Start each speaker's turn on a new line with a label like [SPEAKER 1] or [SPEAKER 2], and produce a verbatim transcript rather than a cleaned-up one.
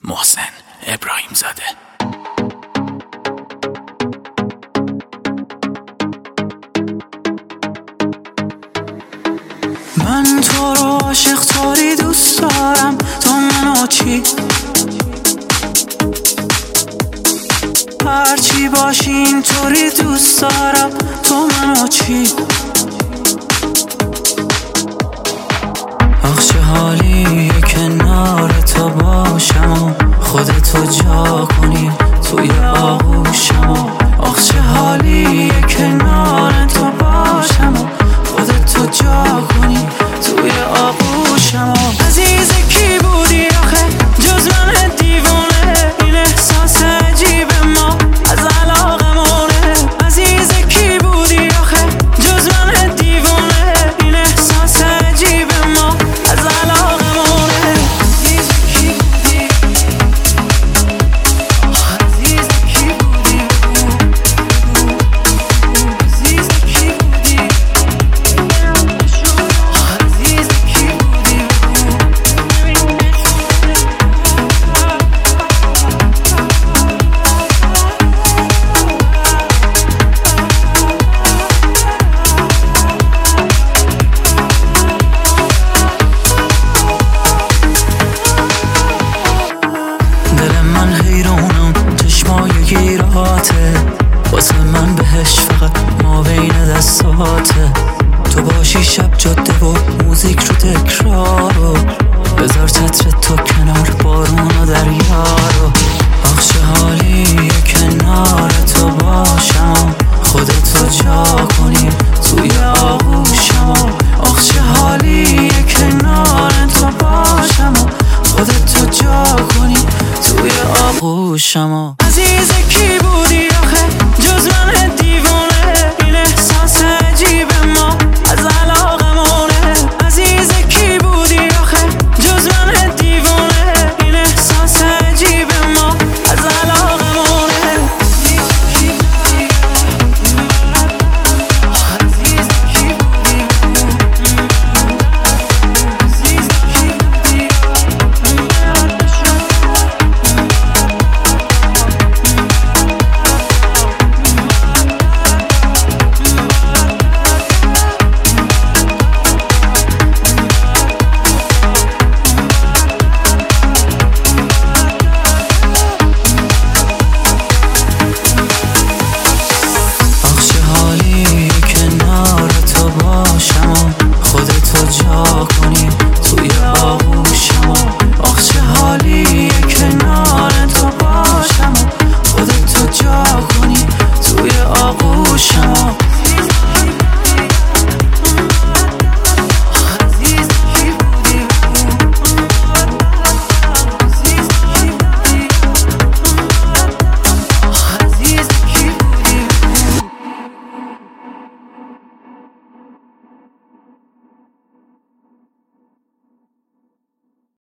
[SPEAKER 1] محسن ابراهیم زاده. من تو رو عاشق طوری دوست دارم، تو منو چی؟ هرچی باشی اینطوری دوست دارم، تو منو چی؟ آخ چه حالیه کنار تو باشم و خودتو جا کنی توی آغوشم و آخ چه حالیه کنار تو باشم و خودتو جا کنی توی آغوشم و عزیز کی بودی آخه جز من دیوونه، این احساس عجیب ما از علاقمونه. عزیز کی بودی آخه جز من دیوونه، این احساس عجیب ما از علاقمونه. عزیز کی بودی، عزیز کی بودی، عزیز کی بودی، عزیز کی بودی. دل من حیرونم چشمای گیراته، واسه من بهش فقط ما بین دستاته. تو باشی شب جاده و موزیک رو تکرارو، بذار چتر تو کنار بارون و دریا رو. آخ چه حالیه کنار تو باشم و خودتو جا کنی توی آغوشم و آخ چه حالیه کنار تو باشم و خودتو جا کنی توی آغوشم و عزیز کی بود